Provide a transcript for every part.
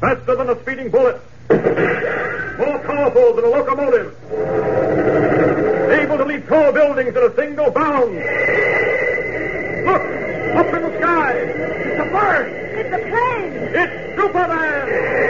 Faster than a speeding bullet. More powerful than a locomotive. Able to leap tall buildings in a single bound. Look! Up in the sky! It's a bird! It's a plane! It's Superman!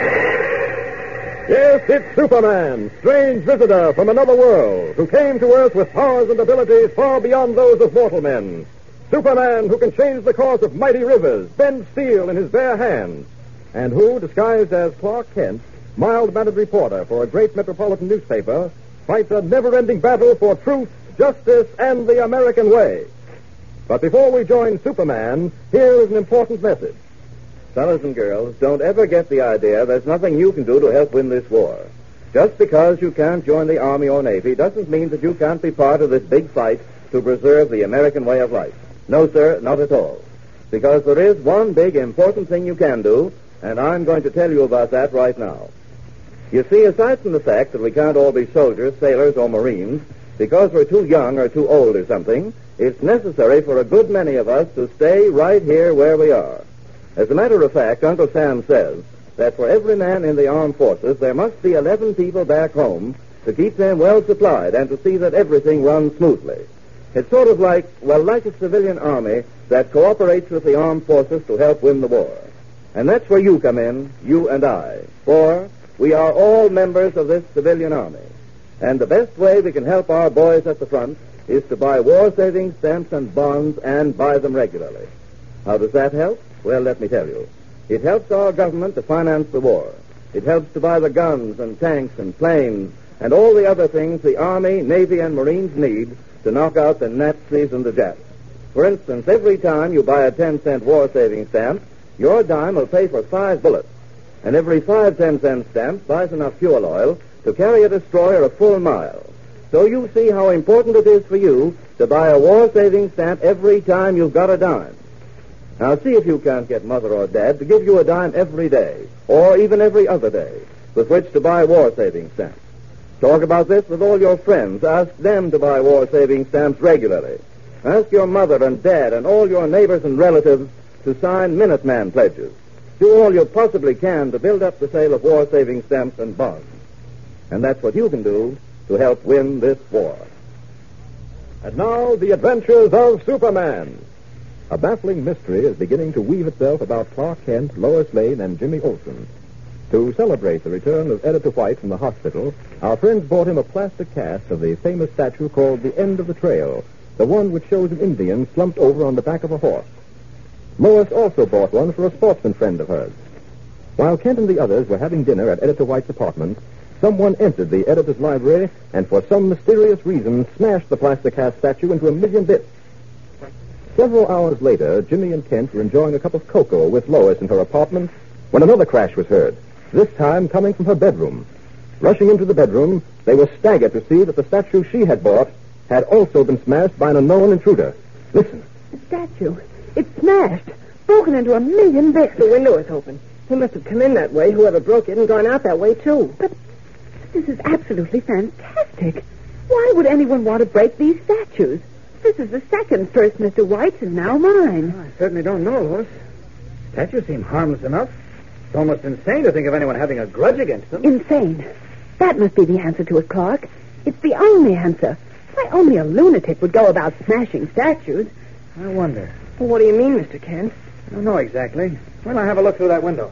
Yes, it's Superman, strange visitor from another world, who came to Earth with powers and abilities far beyond those of mortal men. Superman who can change the course of mighty rivers, bend steel in his bare hands, and who, disguised as Clark Kent, mild-mannered reporter for a great metropolitan newspaper, fights a never-ending battle for truth, justice, and the American way. But before we join Superman, here is an important message. Fellas and girls, don't ever get the idea there's nothing you can do to help win this war. Just because you can't join the Army or Navy doesn't mean that you can't be part of this big fight to preserve the American way of life. No, sir, not at all. Because there is one big important thing you can do, and I'm going to tell you about that right now. You see, aside from the fact that we can't all be soldiers, sailors, or Marines, because we're too young or too old or something, it's necessary for a good many of us to stay right here where we are. As a matter of fact, Uncle Sam says that for every man in the armed forces, there must be 11 people back home to keep them well supplied and to see that everything runs smoothly. It's sort of like a civilian army that cooperates with the armed forces to help win the war. And that's where you come in, you and I. For we are all members of this civilian army. And the best way we can help our boys at the front is to buy war-saving stamps and bonds and buy them regularly. How does that help? Well, let me tell you. It helps our government to finance the war. It helps to buy the guns and tanks and planes and all the other things the Army, Navy, and Marines need to knock out the Nazis and the Japs. For instance, every time you buy a 10-cent war-saving stamp, your dime will pay for 5 bullets. And every 5 10-cent stamps buys enough fuel oil to carry a destroyer a full mile. So you see how important it is for you to buy a war-saving stamp every time you've got a dime. Now, see if you can't get Mother or Dad to give you a dime every day, or even every other day, with which to buy war-saving stamps. Talk about this with all your friends. Ask them to buy war-saving stamps regularly. Ask your mother and dad and all your neighbors and relatives to sign Minuteman pledges. Do all you possibly can to build up the sale of war-saving stamps and bonds. And that's what you can do to help win this war. And now, the adventures of Superman. A baffling mystery is beginning to weave itself about Clark Kent, Lois Lane, and Jimmy Olsen. To celebrate the return of Editor White from the hospital, our friends bought him a plaster cast of the famous statue called the End of the Trail, the one which shows an Indian slumped over on the back of a horse. Lois also bought one for a sportsman friend of hers. While Kent and the others were having dinner at Editor White's apartment, someone entered the editor's library and for some mysterious reason smashed the plaster cast statue into a million bits. Several hours later, Jimmy and Kent were enjoying a cup of cocoa with Lois in her apartment when another crash was heard, this time coming from her bedroom. Rushing into the bedroom, they were staggered to see that the statue she had bought had also been smashed by an unknown intruder. Listen. The statue. It's smashed. Broken into a million bits. The window is open. He must have come in that way, whoever broke it, and gone out that way, too. But this is absolutely fantastic. Why would anyone want to break these statues? This is the second. First Mr. White's and now mine. I certainly don't know, Lois. Statues seem harmless enough. It's almost insane to think of anyone having a grudge against them. Insane. That must be the answer to it, Clark. It's the only answer. Why, only a lunatic would go about smashing statues. I wonder. Well, what do you mean, Mr. Kent? I don't know exactly. When I have a look through that window.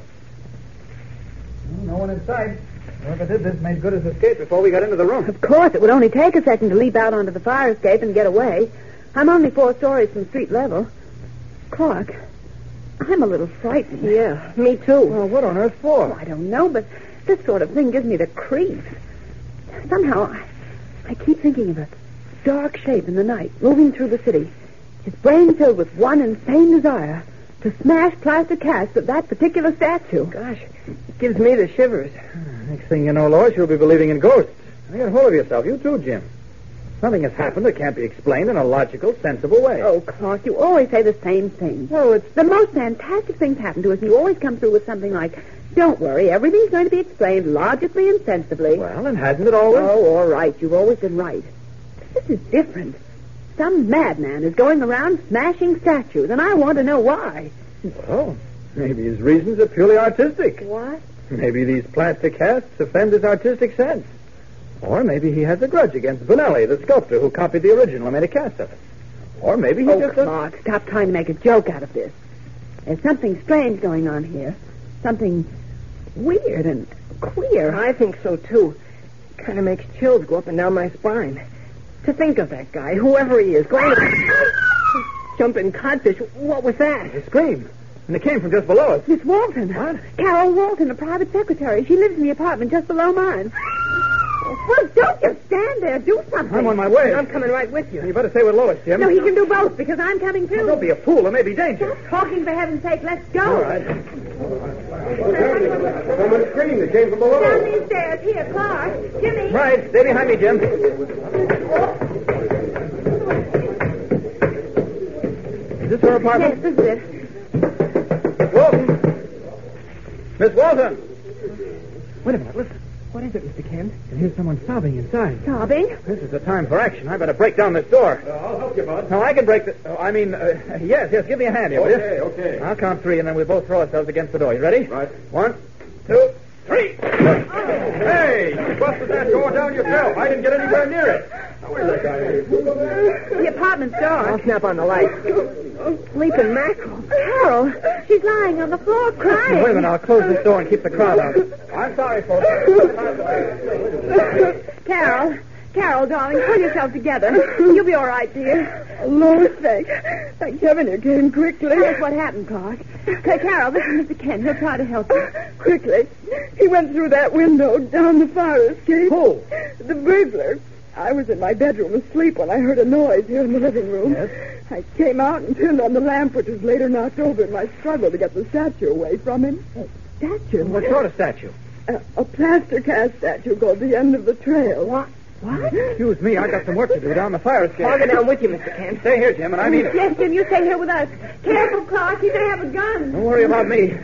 No one in sight. Whoever did this made good his escape before we got into the room. Of course, it would only take a second to leap out onto the fire escape and get away. I'm only 4 stories from street level. Clark, I'm a little frightened. Yeah, me too. Well, what on earth for? Oh, I don't know, but this sort of thing gives me the creeps. Somehow, I keep thinking of a dark shape in the night, moving through the city, his brain filled with one insane desire to smash plaster casts of that particular statue. Gosh, it gives me the shivers. Next thing you know, Lois, you'll be believing in ghosts. Now get hold of yourself. You too, Jim. Something has happened that can't be explained in a logical, sensible way. Oh, Clark, you always say the same thing. Oh, it's the most fantastic things happen to us, and you always come through with something like, don't worry, everything's going to be explained logically and sensibly. Well, and hasn't it always? Oh, all right. You've always been right. This is different. Some madman is going around smashing statues, and I want to know why. Well, maybe his reasons are purely artistic. What? Maybe these plastic casts offend his artistic sense. Or maybe he has a grudge against Bonelli, the sculptor who copied the original and made a cast of it. Or maybe he just... Clark, stop trying to make a joke out of this. There's something strange going on here. Something weird and queer. I think so, too. It kind of makes chills go up and down my spine. To think of that guy, whoever he is, going to... Jumping codfish. What was that? A scream. And it came from just below us. Miss Walton. What? Carol Walton, a private secretary. She lives in the apartment just below mine. Well, don't just stand there. Do something. I'm on my way. I'm coming right with you. You better stay with Lois, Jim. No, he can do both because I'm coming too. Oh, don't be a fool. There may be danger. Stop talking, for heaven's sake. Let's go. All right. Someone screamed. It came from below. Down these stairs. Here, Clark. Jimmy. Right. Stay behind me, Jim. Is this her apartment? Yes, this is it. Miss Walton. Miss Walton. Wait a minute. Listen. What is it, Mr. Kent? I can hear someone sobbing inside. Sobbing? This is the time for action. I better break down this door. I'll help you, Bud. No, I can break the... yes, give me a hand here, will you? Okay. I'll count 3, and then we'll both throw ourselves against the door. You ready? Right. 1, 2, 3. Hey, you busted that door down yourself. I didn't get anywhere near it. Now, where's that guy? The apartment's I'll dark. snap on the light. Sleeping mackerel. Carol, she's lying on the floor crying. Wait a minute, I'll close this door and keep the crowd out. I'm sorry, folks. Carol, darling, pull yourself together. You'll be all right, dear. Lord, thank heaven you came quickly. That's what happened, Clark. Carol, this is Mr. Kent. He'll try to help you. Quickly. He went through that window down the fire escape. Who? The burglar. I was in my bedroom asleep when I heard a noise here in the living room. Yes? I came out and turned on the lamp, which was later knocked over in my struggle to get the statue away from him. Statue? What sort of statue? A plaster cast statue called the End of the Trail. What? Excuse me, I got some work to do down the fire escape. I'll go down with you, Mr. Kent. Stay here, Jim, and I mean it. Yes, Jim, you stay here with us. Careful, Clark. He may have a gun. Don't worry about me.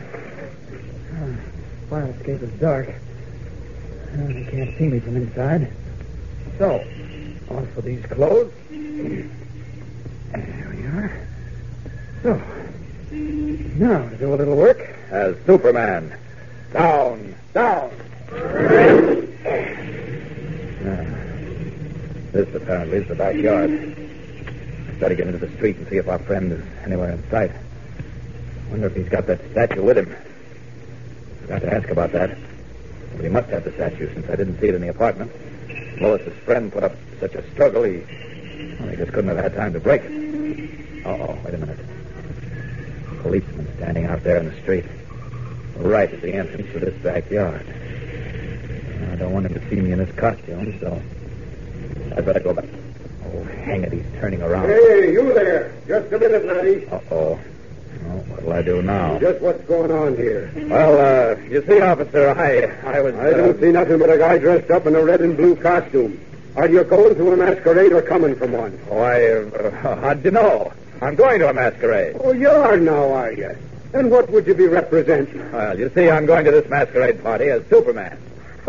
Fire escape is dark. They can't see me from inside. So, off with these clothes. There we are. So, now to do a little work as Superman. Down. This apparently is the backyard. Better get into the street and see if our friend is anywhere in sight. Wonder if he's got that statue with him. Forgot to ask about that. But he must have the statue since I didn't see it in the apartment. Lois's friend put up such a struggle, he just couldn't have had time to break it. Wait a minute. Policeman standing out there in the street. Right at the entrance to this backyard. I don't want him to see me in this costume, so I'd better go back. Oh, hang it, he's turning around. Hey, you there. Just a minute, laddie. Uh-oh. Well, what'll I do now? Just what's going on here? Well, you see, officer, I was... I don't see nothing but a guy dressed up in a red and blue costume. Are you going to a masquerade or coming from one? How'd you know? I'm going to a masquerade. Oh, you are now, are you? And what would you be representing? Well, you see, I'm going to this masquerade party as Superman.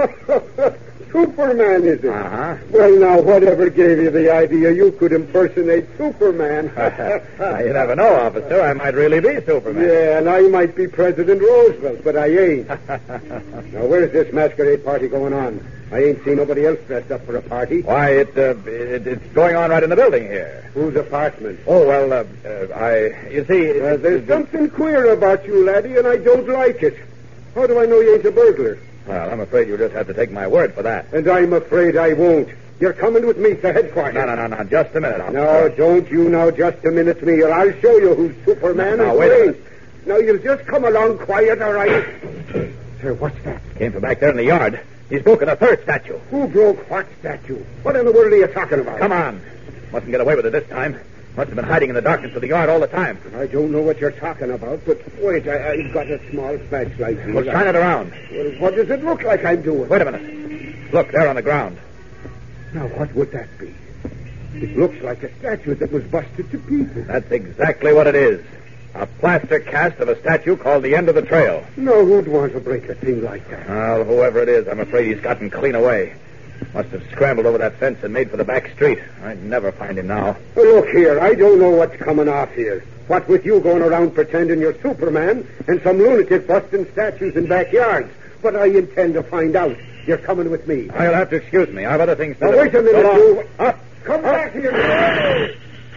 Superman, is it? Uh-huh. Well, now, whatever gave you the idea you could impersonate Superman? You never know, officer. I might really be Superman. Yeah, and I might be President Roosevelt, but I ain't. Now, where's this masquerade party going on? I ain't seen nobody else dressed up for a party. Why, it's going on right in the building here. Whose apartment? Oh, well, you see... There's something queer about you, laddie, and I don't like it. How do I know you ain't a burglar? Well, I'm afraid you'll just have to take my word for that. And I'm afraid I won't. You're coming with me to headquarters. No. Just a minute, officer. No, don't you now just a minute me, or I'll show you who's Superman Now, and wait a who minute. ain't. Now, you'll just come along quiet, all right? Sir, what's that? Came from back there in the yard. He's broken a third statue. Who broke what statue? What in the world are you talking about? Come on. Mustn't get away with it this time. Must have been hiding in the darkness of the yard all the time. I don't know what you're talking about, but wait, I've got a small flashlight here. Well, shine it around. Well, what does it look like I'm doing? Wait a minute. Look, there on the ground. Now, what would that be? It looks like a statue that was busted to pieces. That's exactly what it is. A plaster cast of a statue called the End of the Trail. No, who'd want to break a thing like that? Well, whoever it is, I'm afraid he's gotten clean away. Must have scrambled over that fence and made for the back street. I'd never find him now. Well, look here, I don't know what's coming off here. What with you going around pretending you're Superman and some lunatic busting statues in backyards. but I intend to find out. You're coming with me. I'll have to excuse me. I have other things to Now, do. wait a minute, So long. you. Come back here.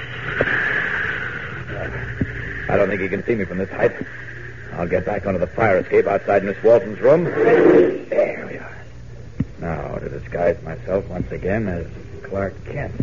I don't think he can see me from this height. I'll get back onto the fire escape outside Miss Walton's room. There we are. Now to disguise myself once again as Clark Kent.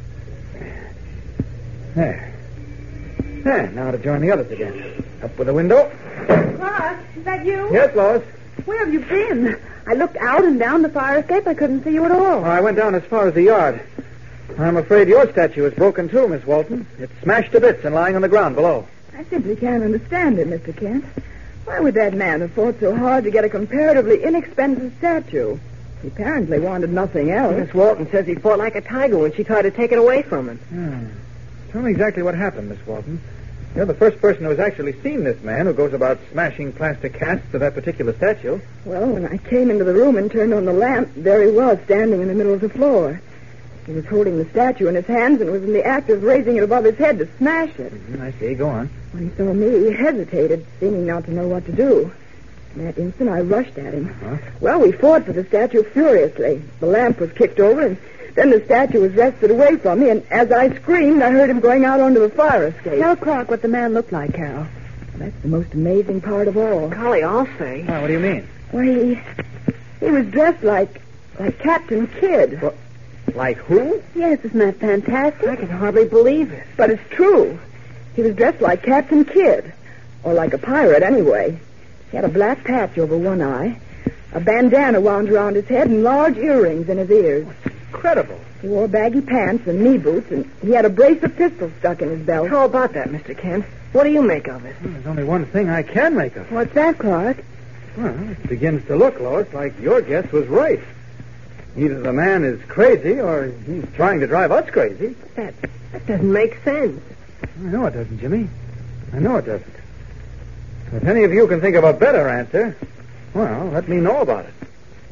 There. Now to join the others again. Up with the window. Clark, is that you? Yes, Lois. Where have you been? I looked out and down the fire escape. I couldn't see you at all. I went down as far as the yard. I'm afraid your statue is broken too, Miss Walton. It's smashed to bits and lying on the ground below. I simply can't understand it, Mr. Kent. Why would that man have fought so hard to get a comparatively inexpensive statue? He apparently wanted nothing else. Miss Walton says he fought like a tiger when she tried to take it away from him. Tell me exactly what happened, Miss Walton. You're the first person who has actually seen this man who goes about smashing plaster casts of that particular statue. Well, when I came into the room and turned on the lamp, there he was, standing in the middle of the floor. He was holding the statue in his hands and was in the act of raising it above his head to smash it. I see. Go on. When he saw me, he hesitated, seeming not to know what to do. In that instant, I rushed at him. Uh-huh. Well, we fought for the statue furiously. The lamp was kicked over, and then the statue was wrested away from me, and as I screamed, I heard him going out onto the fire escape. Tell Clark what the man looked like, Carol. That's the most amazing part of all. Golly, I'll say. What do you mean? Well, he was dressed like Captain Kidd. Well, like who? Yes, isn't that fantastic? I can hardly believe it. But it's true. He was dressed like Captain Kidd. Or like a pirate, anyway. He had a black patch over one eye, a bandana wound around his head, and large earrings in his ears. Incredible. He wore baggy pants and knee boots, and he had a brace of pistols stuck in his belt. How about that, Mr. Kent? What do you make of it? There's only one thing I can make of it. What's that, Clark? Well, it begins to look, Lois, like your guess was right. Either the man is crazy or he's trying to drive us crazy. That doesn't make sense. I know it doesn't, Jimmy. I know it doesn't. If any of you can think of a better answer, well, let me know about it.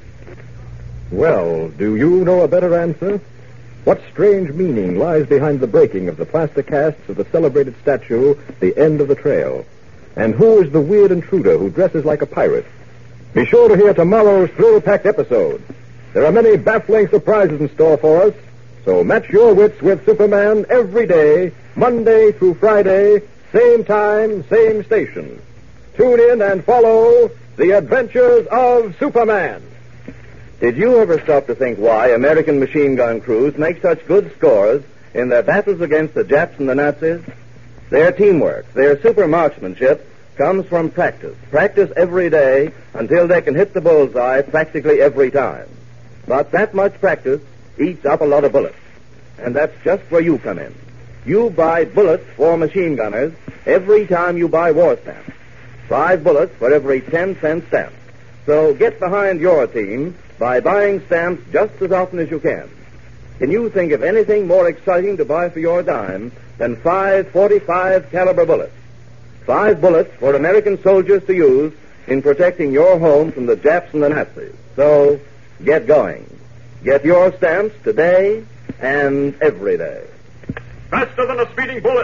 Well, do you know a better answer? What strange meaning lies behind the breaking of the plaster casts of the celebrated statue, The End of the Trail? And who is the weird intruder who dresses like a pirate? Be sure to hear tomorrow's thrill-packed episode. There are many baffling surprises in store for us, so match your wits with Superman every day, Monday through Friday, same time, same station. Tune in and follow The Adventures of Superman. Did you ever stop to think why American machine gun crews make such good scores in their battles against the Japs and the Nazis? Their teamwork, their super marksmanship, comes from practice. Practice every day until they can hit the bullseye practically every time. But that much practice eats up a lot of bullets. And that's just where you come in. You buy bullets for machine gunners every time you buy war stamps. 5 bullets for every 10-cent stamp. So get behind your team by buying stamps just as often as you can. Can you think of anything more exciting to buy for your dime than 5 .45 caliber bullets? 5 bullets for American soldiers to use in protecting your home from the Japs and the Nazis. So get going. Get your stamps today and every day. Faster than a speeding bullet.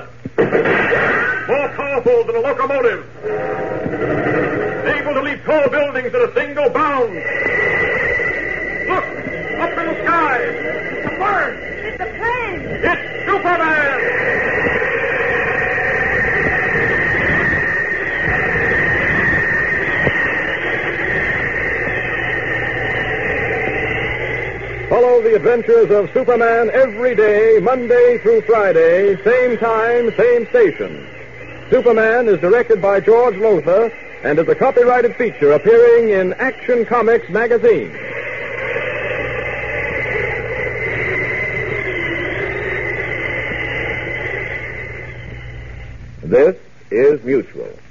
More powerful than a locomotive. Able to leap tall buildings at a single bound. Look! Up in the sky! It's a bird! It's a plane! It's Superman! Follow the adventures of Superman every day, Monday through Friday, same time, same station. Superman is directed by George Lothar and is a copyrighted feature appearing in Action Comics magazine. This is Mutual.